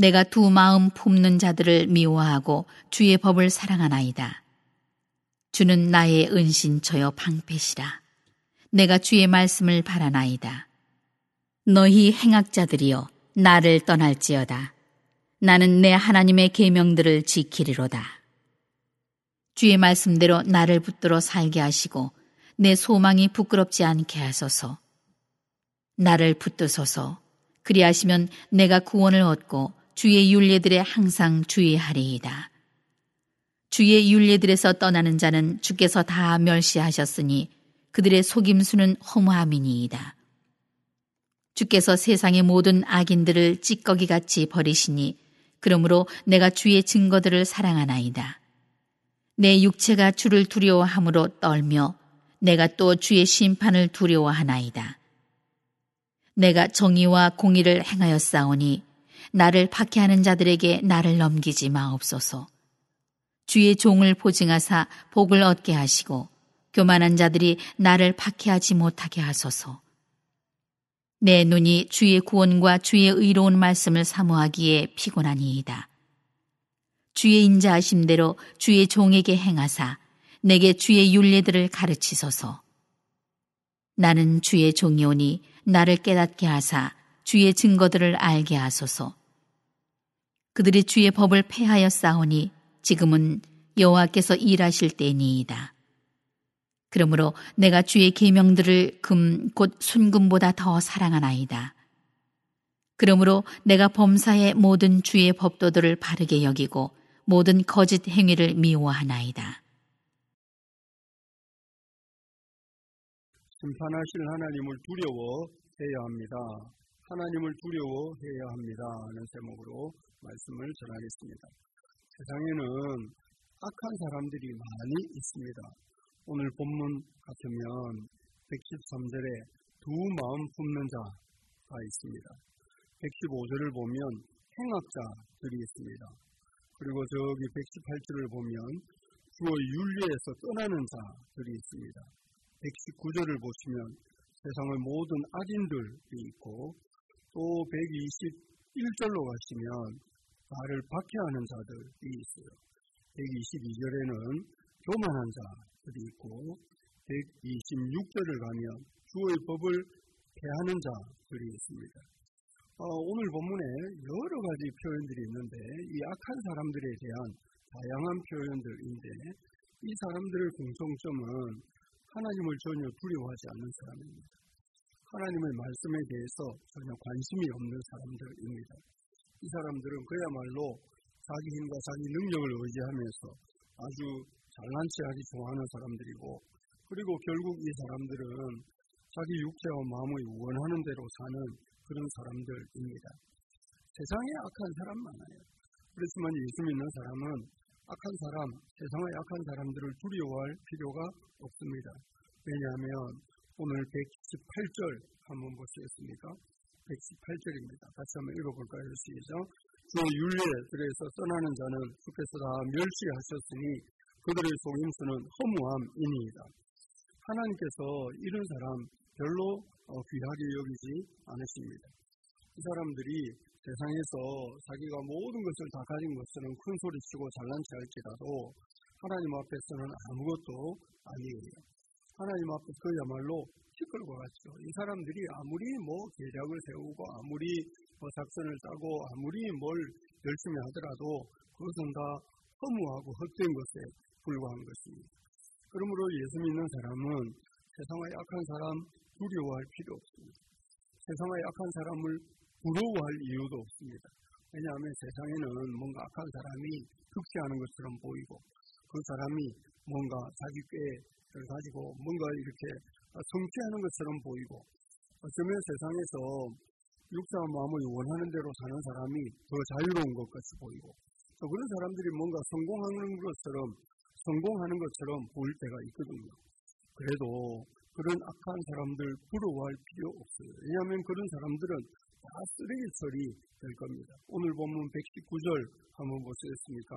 내가 두 마음 품는 자들을 미워하고 주의 법을 사랑하나이다. 주는 나의 은신처여 방패시라. 내가 주의 말씀을 바라나이다. 너희 행악자들이여 나를 떠날지어다. 나는 내 하나님의 계명들을 지키리로다. 주의 말씀대로 나를 붙들어 살게 하시고 내 소망이 부끄럽지 않게 하소서. 나를 붙드소서. 그리하시면 내가 구원을 얻고 주의 율례들에 항상 주의하리이다. 주의 율례들에서 떠나는 자는 주께서 다 멸시하셨으니 그들의 속임수는 허무함이니이다. 주께서 세상의 모든 악인들을 찌꺼기같이 버리시니 그러므로 내가 주의 증거들을 사랑하나이다. 내 육체가 주를 두려워함으로 떨며 내가 또 주의 심판을 두려워하나이다. 내가 정의와 공의를 행하였사오니 나를 박해하는 자들에게 나를 넘기지 마옵소서. 주의 종을 보증하사 복을 얻게 하시고 교만한 자들이 나를 박해하지 못하게 하소서. 내 눈이 주의 구원과 주의 의로운 말씀을 사모하기에 피곤하니이다. 주의 인자하심대로 주의 종에게 행하사 내게 주의 율례들을 가르치소서. 나는 주의 종이오니 나를 깨닫게 하사 주의 증거들을 알게 하소서. 그들이 주의 법을 폐하였사오니 지금은 여호와께서 일하실 때니이다. 그러므로 내가 주의 계명들을 금 곧 순금보다 더 사랑하나이다. 그러므로 내가 범사의 모든 주의 법도들을 바르게 여기고 모든 거짓 행위를 미워하나이다. 심판하실 하나님을 두려워해야 합니다. 하나님을 두려워해야 합니다. 하는 제목으로 말씀을 전하겠습니다. 세상에는 악한 사람들이 많이 있습니다. 오늘 본문 같으면 113절에 두 마음 품는 자가 있습니다. 115절을 보면 행악자들이 있습니다. 그리고 저기 118절을 보면 주의 율례에서 떠나는 자들이 있습니다. 119절을 보시면 세상의 모든 악인들이 있고 또 121절로 가시면 나를 박해하는 자들이 있어요. 122절에는 교만한 자들이 있고 126절을 가면 주의 법을 폐하는 자들이 있습니다. 오늘 본문에 여러 가지 표현들이 있는데 이 악한 사람들에 대한 다양한 표현들인데 이 사람들의 공통점은 하나님을 전혀 두려워하지 않는 사람입니다. 하나님의 말씀에 대해서 전혀 관심이 없는 사람들입니다. 이 사람들은 그야말로 자기 힘과 자기 능력을 의지하면서 아주 잘난 체하기 좋아하는 사람들이고 그리고 결국 이 사람들은 자기 육체와 마음이 원하는 대로 사는 그런 사람들입니다. 세상에 악한 사람 많아요. 그렇지만 예수 믿는 사람은 악한 사람, 세상의 악한 사람들을 두려워할 필요가 없습니다. 왜냐하면 오늘 118절 한번 보시겠습니까? 118절입니다. 같이 한번 읽어볼까요? 시작. 주의 율례들에서 떠나는 자는 주께서 다 멸시하셨으니 그들의 속임수는 허무함이니이다. 하나님께서 이런 사람 별로 귀하게 여기지 않으십니다. 이 사람들이 세상에서 자기가 모든 것을 다 가진 것처럼 큰 소리치고 잘난 체할지라도 하나님 앞에서는 아무것도 아니에요. 하나님 앞에서 그야말로 티끌과 같죠. 이 사람들이 아무리 계략을 세우고 아무리 작전을 짜고 아무리 뭘 열심히 하더라도 그것은 다 허무하고 헛된 것에 불과한 것입니다. 그러므로 예수 믿는 사람은 세상의 악한 사람 두려워할 필요 없습니다. 세상의 악한 사람을 부러워할 이유도 없습니다. 왜냐하면 세상에는 뭔가 악한 사람이 득세하는 것처럼 보이고 그 사람이 뭔가 자기 꾀를 가지고 뭔가 이렇게 성취하는 것처럼 보이고 어쩌면 세상에서 육체와 마음을 원하는 대로 사는 사람이 더 자유로운 것 같이 보이고 또 그런 사람들이 뭔가 성공하는 것처럼 보일 때가 있거든요. 그래도 그런 악한 사람들 부러워할 필요 없어요. 왜냐하면 그런 사람들은 다 쓰레기 처리될 겁니다. 오늘 본문 119절 한번 보시겠습니까?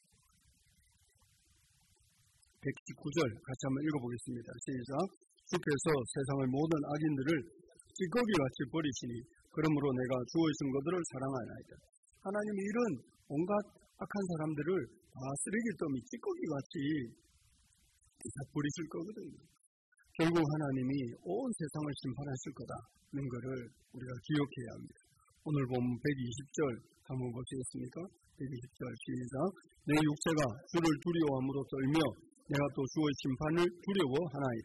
119절 같이 한번 읽어보겠습니다. 시작. 주께서 세상의 모든 악인들을 찌꺼기같이 버리시니 그러므로 내가 주의 증거들을 사랑하나이다. 하나님이 이런 온갖 악한 사람들을 다 쓰레기더미 찌꺼기 같이 버리실 거거든요. 결국 하나님이 온 세상을 심판하실 거다는 것을 우리가 기억해야 합니다. 오늘 본 120절 한번 보시겠습니까? 120절 시작. 내 육체가 주를 두려워함으로 떨며 내가 또 주의 심판을 두려워하나이다.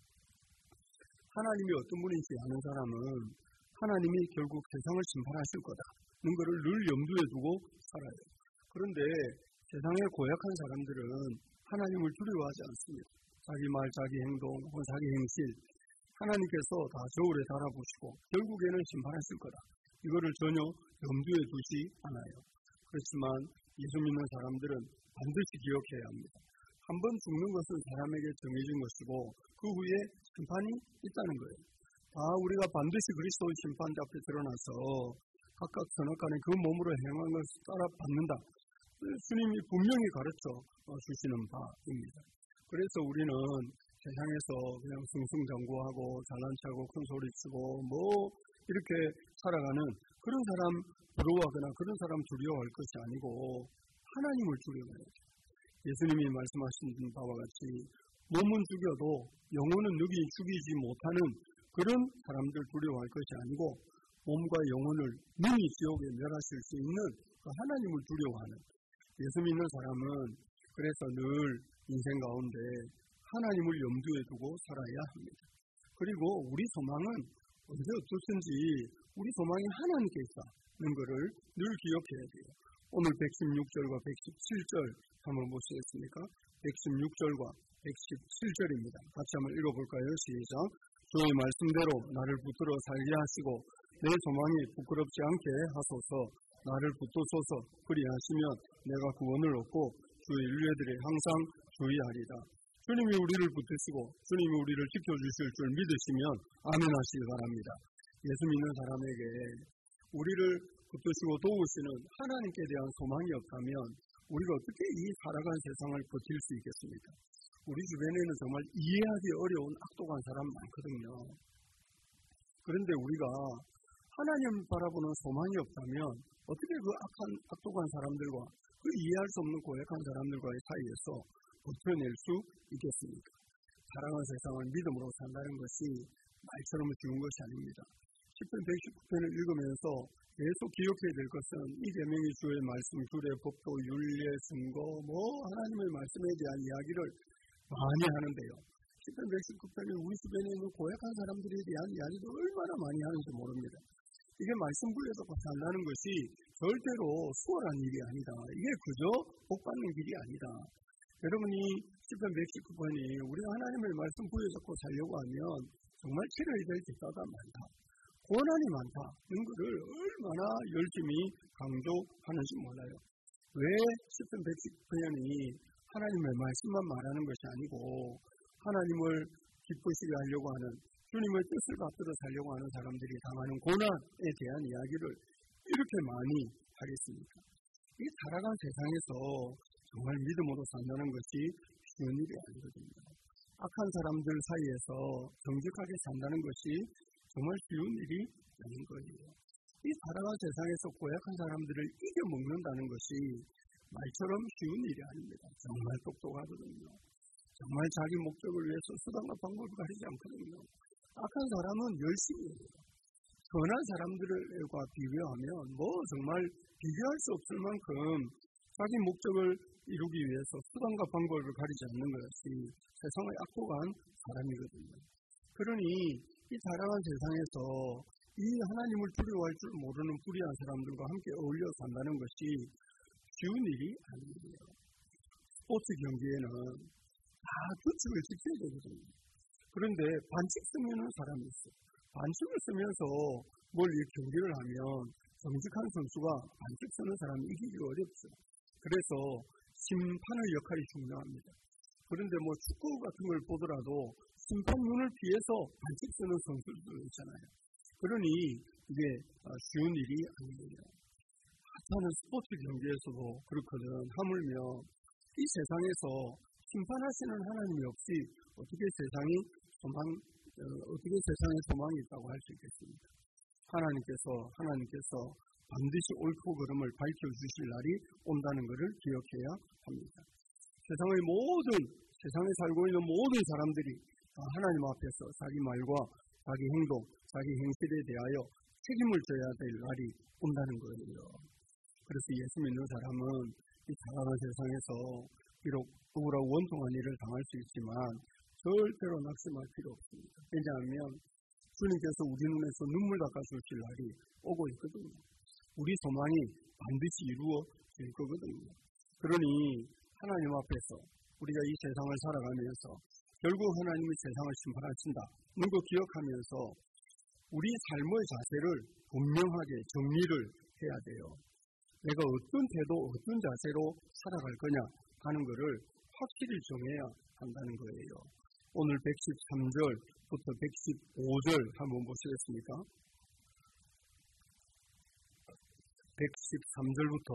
하나님이 어떤 분인지 아는 사람은 하나님이 결국 세상을 심판하실 거다는 것을 늘 염두에 두고 살아요. 그런데 세상의 고약한 사람들은 하나님을 두려워하지 않습니다. 자기 말, 자기 행동, 자기 행실, 하나님께서 다 저울에 달아보시고 결국에는 심판하실 거다. 이거를 전혀 염두에 두지 않아요. 그렇지만 예수 믿는 사람들은 반드시 기억해야 합니다. 한 번 죽는 것은 사람에게 정해진 것이고 그 후에 심판이 있다는 거예요. 다 우리가 반드시 그리스도의 심판대 앞에 드러나서 각각 선악간에 그 몸으로 행한 것을 따라 받는다. 주님이 분명히 가르쳐 주시는 바입니다. 그래서 우리는 세상에서 그냥 승승장구하고 잘난 척하고 큰 소리치고 이렇게 살아가는 그런 사람 부러워하거나 그런 사람 두려워할 것이 아니고 하나님을 두려워해야죠. 예수님이 말씀하신 바와 같이 몸은 죽여도 영혼은 죽이지 못하는 그런 사람들 두려워할 것이 아니고 몸과 영혼을 능히 지옥에 멸하실 수 있는 그 하나님을 두려워하는 예수 믿는 사람은 그래서 늘 인생 가운데 하나님을 염두에 두고 살아야 합니다. 그리고 우리 소망은 언제 어떻든지 우리 소망이 하나님께 있다는 것을 늘 기억해야 돼요. 오늘 116절과 117절 한번 보시겠습니까? 116절과 117절입니다. 같이 한번 읽어볼까요? 시작. 주의 말씀대로 나를 붙들어 살게 하시고 내 소망이 부끄럽지 않게 하소서. 나를 붙드소서. 그리하시면 내가 구원을 얻고 주의 윤례들이 항상 주의하리다. 주님이 우리를 붙드시고 주님이 우리를 지켜주실 줄 믿으시면 아멘 하시기 바랍니다. 예수 믿는 사람에게 우리를 붙드시고 도우시는 하나님께 대한 소망이 없다면 우리가 어떻게 이 살아간 세상을 버틸 수 있겠습니까? 우리 주변에는 정말 이해하기 어려운 악독한 사람 많거든요. 그런데 우리가 하나님 바라보는 소망이 없다면 어떻게 그 악독한 사람들과 그 이해할 수 없는 고약한 사람들과의 사이에서 버텨낼 수 있겠습니까? 사랑하는 세상을 믿음으로 산다는 것이 말처럼 쉬운 것이 아닙니다. 10편 119편을 읽으면서 계속 기억해야 될 것은 이 계명이 주의 말씀, 주의 법도, 윤례, 증거, 하나님의 말씀에 대한 이야기를 많이 하는데요. 10편 119편이 우리 주변에 있는 고약한 사람들에 대한 이야기도 얼마나 많이 하는지 모릅니다. 이게 말씀 부여잡고 산다는 것이 절대로 수월한 일이 아니다. 이게 그저 복받는 길이 아니다. 여러분이 10편 119편이 우리가 하나님의 말씀 부여잡고 살려고 하면 정말 치러야 될 기사가 많다. 고난이 많다는 것을 얼마나 열심히 강조하는지 몰라요. 왜 10편 119편이 하나님의 말씀만 말하는 것이 아니고 하나님을 기쁘시게 하려고 하는 주님의 뜻을 받들어 살려고 하는 사람들이 당하는 고난에 대한 이야기를 이렇게 많이 하겠습니까? 이 살아간 세상에서 정말 믿음으로 산다는 것이 쉬운 일이 아니거든요. 악한 사람들 사이에서 정직하게 산다는 것이 정말 쉬운 일이 아닌 거예요. 이 살아간 세상에서 고약한 사람들을 이겨먹는다는 것이 말처럼 쉬운 일이 아닙니다. 정말 똑똑하거든요. 정말 자기 목적을 위해서 수단과 방법을 가리지 않거든요. 악한 사람은 열심히 해요. 선한 사람들과 비교하면 정말 비교할 수 없을 만큼 자기 목적을 이루기 위해서 수단과 방법을 가리지 않는 것이 세상의 악독한 사람이거든요. 그러니 이 살아간 세상에서 이 하나님을 두려워할 줄 모르는 불의한 사람들과 함께 어울려 산다는 것이 쉬운 일이 아니에요. 스포츠 경기에는 다 규칙을 지켜야 되거든요. 그런데 반칙 쓰는 사람이 있어요. 반칙을 쓰면서 이 경기를 하면 정직한 선수가 반칙 쓰는 사람이 이기기가 어렵죠. 그래서 심판의 역할이 중요합니다. 그런데 축구 같은 걸 보더라도 심판 눈을 피해서 반칙 쓰는 선수들도 있잖아요. 그러니 이게 쉬운 일이 아니에요. 하찮은 스포츠 경기에서도 그렇거든. 하물며 이 세상에서 심판하시는 하나님이 없이 어떻게 세상에 소망이 있다고 할 수 있겠습니까? 하나님께서 반드시 옳고 그름을 밝혀주실 날이 온다는 것을 기억해야 합니다. 세상에 살고 있는 모든 사람들이 하나님 앞에서 자기 말과 자기 행동, 자기 행실에 대하여 책임을 져야 될 날이 온다는 거예요. 그래서 예수 믿는 사람은 이 다양한 세상에서 비록 억울하고 원통한 일을 당할 수 있지만 절대로 낙심할 필요 없습니다. 왜냐하면 주님께서 우리 눈에서 눈물 닦아주실 날이 오고 있거든요. 우리 소망이 반드시 이루어질 거거든요. 그러니 하나님 앞에서 우리가 이 세상을 살아가면서 결국 하나님이 세상을 심판하신다는 거 기억하면서 우리 삶의 자세를 분명하게 정리를 해야 돼요. 내가 어떤 태도, 어떤 자세로 살아갈 거냐 하는 것을 확실히 정해야 한다는 거예요. 오늘 113절부터 115절 한번 보시겠습니까? 113절부터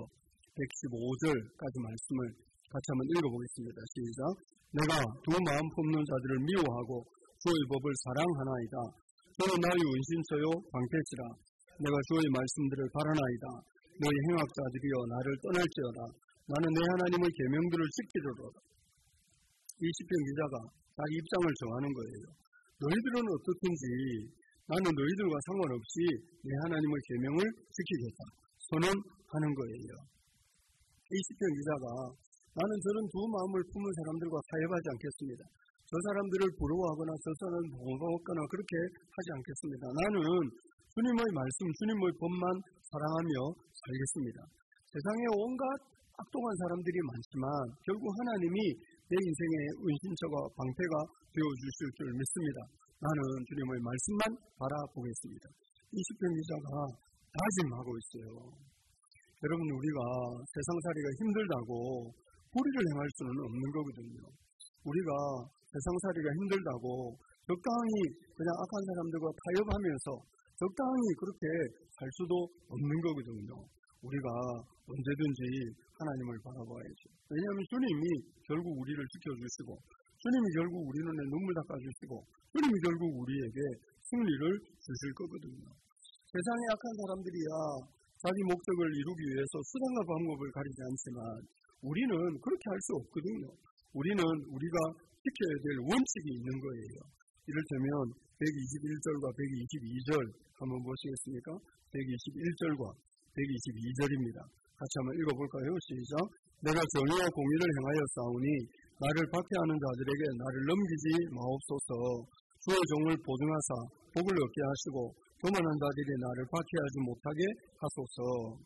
115절까지 말씀을 같이 한번 읽어보겠습니다. 시작. 내가 두 마음 품는 자들을 미워하고 주의 법을 사랑하나이다. 저는 나의 은신처요 방패시라. 내가 주의 말씀들을 바라나이다. 너희 행악자들이여 나를 떠날지어다. 나는 내 하나님의 계명들을 지키리로다. 이 시편 기자가 자기 입장을 정하는 거예요. 너희들은 어떻든지 나는 너희들과 상관없이 내 하나님의 계명을 지키겠다. 선언하는 거예요. 이 시편 기자가 나는 저런 두 마음을 품은 사람들과 타협하지 않겠습니다. 저 사람들을 부러워하거나 저 사람을 보호하거나 그렇게 하지 않겠습니다. 나는 주님의 말씀, 주님의 법만 사랑하며 살겠습니다. 세상에 온갖 악독한 사람들이 많지만 결국 하나님이 내 인생의 은신처가 방패가 되어주실 줄 믿습니다. 나는 주님의 말씀만 바라보겠습니다. 이 시편 기자가 다짐하고 있어요. 여러분, 우리가 세상살이가 힘들다고 불의를 행할 수는 없는 거거든요. 우리가 세상살이가 힘들다고 적당히 그냥 악한 사람들과 타협하면서 적당히 그렇게 살 수도 없는 거거든요. 우리가 언제든지 하나님을 바라봐야죠. 왜냐하면 주님이 결국 우리를 지켜주시고 주님이 결국 우리 눈에 눈물 닦아주시고 주님이 결국 우리에게 승리를 주실 거거든요. 세상에 악한 사람들이야 자기 목적을 이루기 위해서 수단과 방법을 가리지 않지만 우리는 그렇게 할 수 없거든요. 우리는 우리가 지켜야 될 원칙이 있는 거예요. 이를테면 121절과 122절 한번 보시겠습니까? 121절과 122절입니다. 같이 한번 읽어볼까요? 시작. 내가 정의와 공의를 행하여 싸우니 나를 박해하는 자들에게 나를 넘기지 마옵소서. 주의 종을 보증하사 복을 얻게 하시고 교만한 자들이 나를 박해하지 못하게 하소서.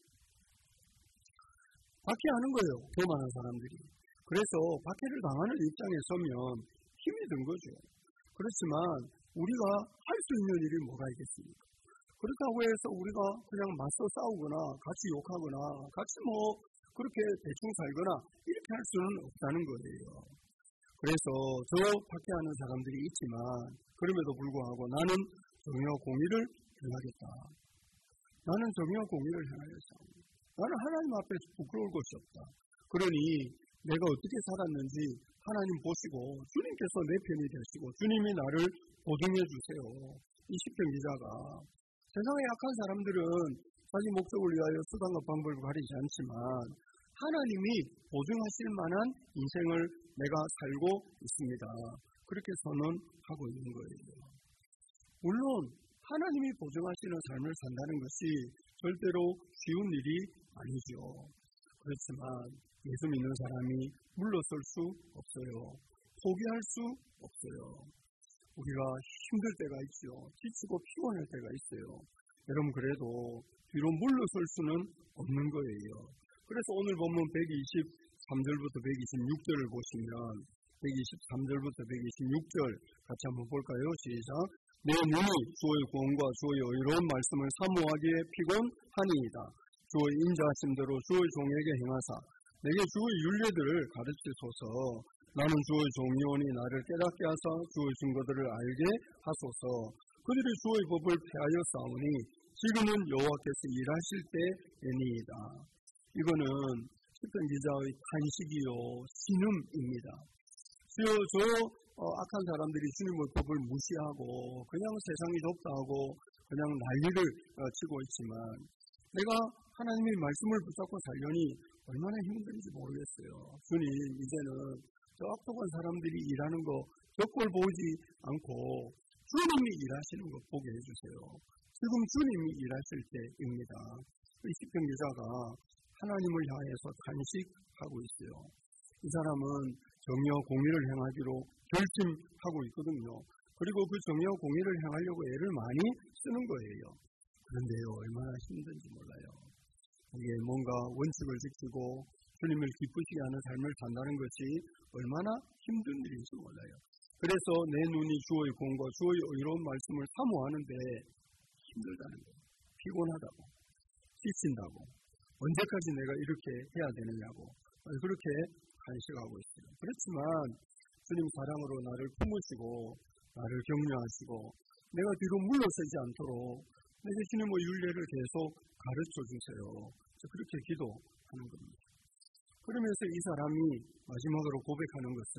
박해하는 거예요. 교만한 사람들이. 그래서 박해를 당하는 입장에 서면 힘이 든 거죠. 그렇지만 우리가 할 수 있는 일이 뭐가 있겠습니까? 그렇다고 해서 우리가 그냥 맞서 싸우거나 같이 욕하거나 같이 그렇게 대충 살거나 이렇게 할 수는 없다는 거예요. 그래서 저 박해하는 사람들이 있지만 그럼에도 불구하고 나는 정의와 공의를 행하겠다. 나는 정의와 공의를 행하겠다. 나는 하나님 앞에서 부끄러울 것이 없다. 그러니 내가 어떻게 살았는지 하나님 보시고 주님께서 내 편이 되시고 주님이 나를 보증해 주세요. 이 시편 기자가 세상에 약한 사람들은 자기 목적을 위하여 수단과 방법을 가리지 않지만 하나님이 보증하실 만한 인생을 내가 살고 있습니다. 그렇게 선언하고 있는 거예요. 물론 하나님이 보증하시는 삶을 산다는 것이 절대로 쉬운 일이 아니죠. 그렇지만 예수 믿는 사람이 물러설 수 없어요. 포기할 수 없어요. 우리가 힘들 때가 있죠. 지치고 피곤할 때가 있어요. 여러분 그래도 뒤로 물러설 수는 없는 거예요. 그래서 오늘 보면 123절부터 126절을 보시면 123절부터 126절 같이 한번 볼까요? 시작. 내 눈이 주의 구원과 주의 의로운 말씀을 사모하기에 피곤하니이다. 주의 인자하심대로 주의 종에게 행하사 내게 주의 율례들을 가르치소서. 나는 주의 종이오니 나를 깨닫게 하사 주의 증거들을 알게 하소서. 그들이 주의 법을 폐하여 싸우니 지금은 여호와께서 일하실 때이니이다. 이거는 시편 기자의 탄식이요 신음입니다. 주여 저 악한 사람들이 주님의 법을 무시하고 그냥 세상이 좁다 하고 그냥 난리를 치고 있지만 내가 하나님의 말씀을 붙잡고 살려니 얼마나 힘든지 모르겠어요. 주님, 이제는 저 악독한 사람들이 일하는 거 벽골 보지 않고 주님이 일하시는 거 보게 해주세요. 지금 주님이 일하실 때입니다. 시편 기자가 하나님을 향해서 탄식하고 있어요. 이 사람은 정의와 공의를 행하기로 결심하고 있거든요. 그리고 그 정의와 공의를 행하려고 애를 많이 쓰는 거예요. 그런데요, 얼마나 힘든지 몰라요. 이게 뭔가 원칙을 지키고 주님을 기쁘시게 하는 삶을 산다는 것이 얼마나 힘든 일인지 몰라요. 그래서 내 눈이 주의 공과 주의 의로운 말씀을 사모하는데 힘들다는 거예요. 피곤하다고, 지친다고, 언제까지 내가 이렇게 해야 되느냐고 그렇게 간식하고 있어요. 그렇지만 주님 사랑으로 나를 품으시고 나를 격려하시고 내가 뒤로 물러서지 않도록 내게 주님의 윤례를 계속 가르쳐 주세요. 그렇게 기도하는 겁니다. 그러면서 이 사람이 마지막으로 고백하는 것은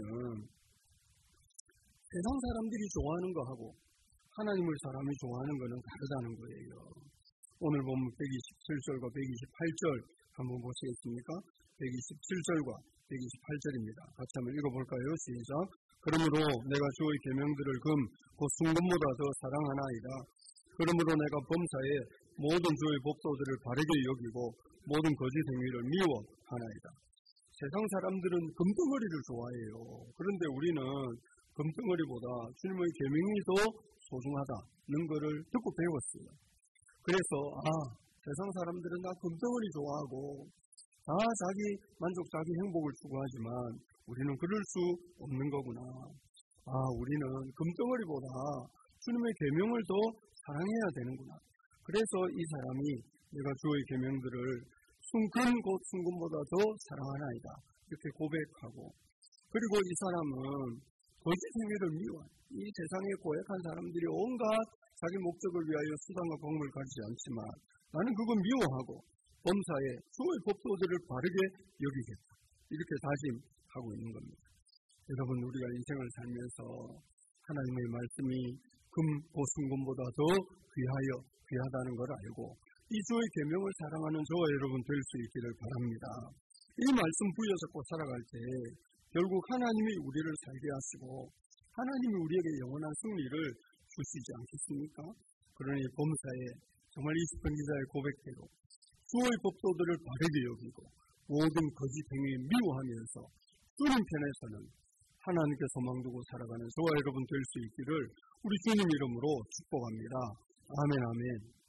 세상 사람들이 좋아하는 거하고 하나님을 사람이 좋아하는 거는 다르다는 거예요. 오늘 보면 127절과 128절 한번 보시겠습니까? 127절과 128절입니다. 같이 한번 읽어볼까요? 시작. 그러므로 내가 주의 계명들을 곧 순금보다 더 사랑하나이다. 그러므로 내가 범사에 모든 주의 법도들을 바르게 여기고 모든 거짓 행위를 미워하나이다. 세상 사람들은 금덩어리를 좋아해요. 그런데 우리는 금덩어리보다 주님의 계명이 더 소중하다는 것을 듣고 배웠어요. 그래서 세상 사람들은 다 금덩어리 좋아하고 다 자기 만족, 자기 행복을 추구하지만 우리는 그럴 수 없는 거구나. 우리는 금덩어리보다 주님의 계명을 더 사랑해야 되는구나. 그래서 이 사람이 내가 주의 계명들을 곧 순금보다 더 사랑하나이다. 이렇게 고백하고 그리고 이 사람은 거짓 행위를 미워해. 이 세상에 고약한 사람들이 온갖 자기 목적을 위하여 수단과 방법을 가지지 않지만 나는 그건 미워하고 범사에 주의 법도들을 바르게 여기겠다. 이렇게 다짐하고 있는 겁니다. 여러분, 우리가 인생을 살면서 하나님의 말씀이 곧 순금보다 더 귀하다는 걸 알고 이 주의 계명을 사랑하는 저와 여러분 될 수 있기를 바랍니다. 이 말씀 부여잡고 살아갈 때 결국 하나님이 우리를 살게 하시고 하나님이 우리에게 영원한 승리를 주시지 않겠습니까? 그러니 범사에 정말 이 시편 기자의 고백대로 주의 법도들을 바르게 여기고 모든 거짓 행위 미워하면서 주님 편에서는 하나님께 소망 두고 살아가는 저와 여러분 될 수 있기를 우리 주님 이름으로 축복합니다. 아멘, 아멘.